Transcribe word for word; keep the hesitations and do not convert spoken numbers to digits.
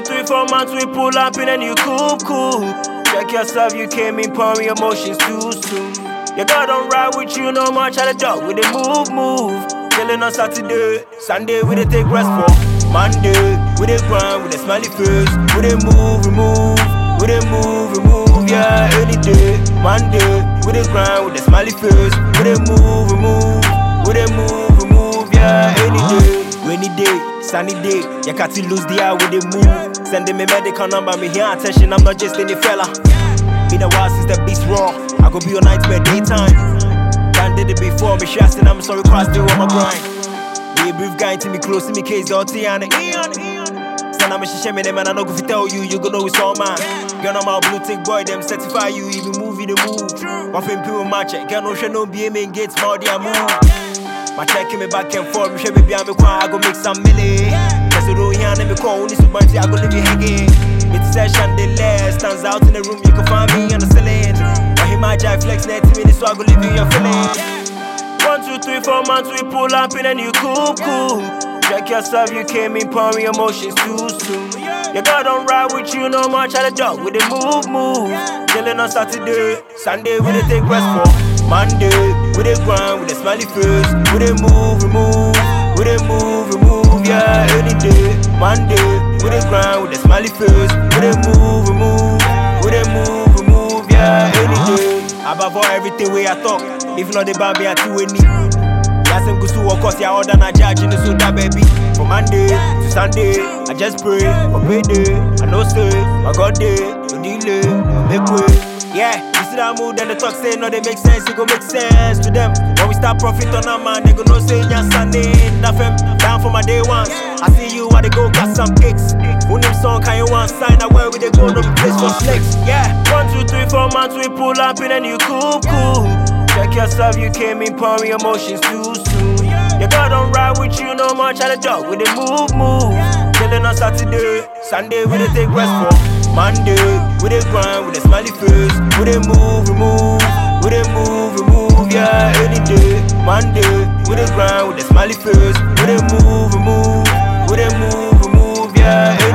three, four months we pull up in a new coupe, cool. Check yourself, you came in pouring emotions too soon. Your girl don't ride with you no more, try to dog with the move, move. Chillin' on Saturday, Sunday we dey take rest for Monday. We dey grind with a smiley face, we dey move, remove, we dey move, remove, yeah, any day. Monday, we dey grind with a smiley face, we dey move, remove, we dey move, remove, yeah, any day. Rainy day, sunny day, you can't lose the eye with the move. Sending me medical number, me here attention, I'm not just any fella. Been a while since the beats raw, I could be on nightmare daytime. Done did it before, me shasting, I'm sorry, cross still on my grind. Be a brief guy to me close to me, case all Tiana. Stand I'm a shisha me, man, I know if I tell you, you gonna know it's all mine. Girl, I'm a blue tick boy, them certify you, even movie the move. One thing people match it, girl, no shit, no B M in gates, more than move. My checking me back and forth, me should be behind me, I go make some milli. Cause you don't hear me call, only so much, I go live you hanging. It's session, the last stands out in the room, you can find me on the ceiling. I hear my jive flex, next minute, so I go live you your feeling. One, two, three, four months, we pull up in a new coupe, cool. Check yourself, you came in pouring emotions too soon. Your girl don't ride with you no more, try to dog with the move, move. Chillin' on Saturday, Sunday we dey take rest for Monday, we dey grind with a smiley face, we dey move, remove, we dey move, remove, yeah, any day. Monday, we dey grind with a smiley face, we dey move, remove, we dey move, remove, yeah, any day. Above all everything we I talk, if not the bambi I two any. Some go to work cause ya order na judge in the soda baby. From Monday to Sunday, I just pray for payday. I know say, my God day, no delay, make way. Yeah, you see that mood and the talk say no they make sense, it go make sense to them. When we start profit on our man, they go no say ya Sunday. Nothing down for my day ones. I see you while they go got some kicks. Who name song can you want sign that where we they go no place for snakes. Yeah, one, two, three, four months we pull up in a new coupe, cool. Check yourself, you came in pouring emotions too soon. Your girl don't ride with you no more, try to dog with the move, move. Chillin' on Saturday, Sunday we dey take rest for Monday, we dey grind with a smiley face, we dey move, remove, we dey move, remove, yeah, any day. Monday, we dey grind with a smiley face, we dey move, remove, we dey move, remove, yeah.